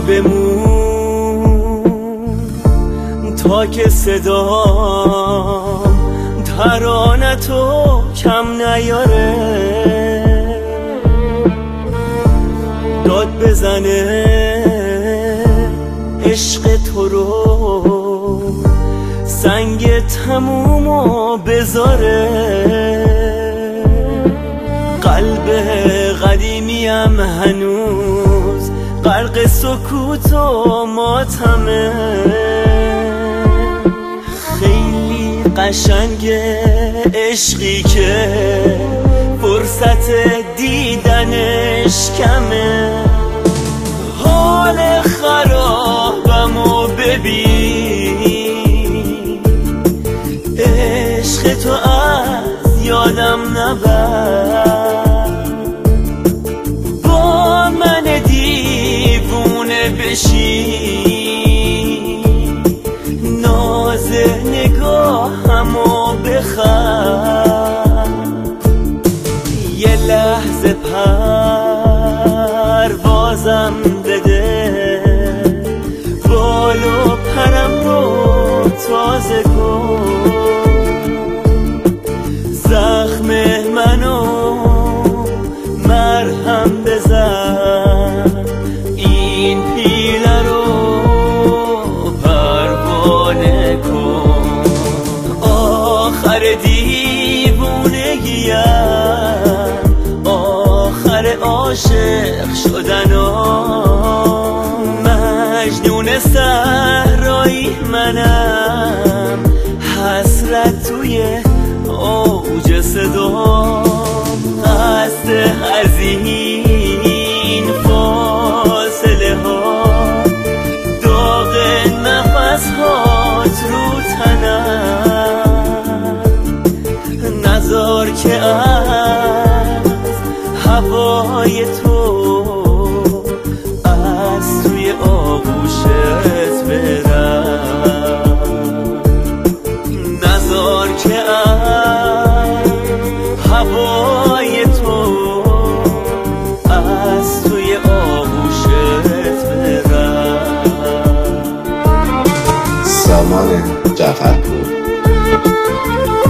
بمون تا که صدام ترانه تو کم نیاره، داد بزنه عشق تو رو سنگ تمومو بذاره. قلب قدیمیم هنوز غرق سکوت و ماتمه، خیلی قشنگه عشقی که فرصت دیدنش کمه. حال خرابمو ببین، عشق تو از یادم نبر، با من دیوونه بشین، ناز نگاهمو بخر. یه لحظه پروازم بده، بال و پرم رو تازه کن، زخم منو مرهم بزن، این پیله رو پروانه کن. آخر دیوونگیم، آخر عاشق شدنم، مجنون صحرایی منم، حسرت توی اوج صدام، قصد از این فاصله ها، داغ نفس هات رو تنم، نذار که از هوای تو از توی آغوشت برم، نذار که از هوای تو از توی آغوشت برم. سامان جعفرپور.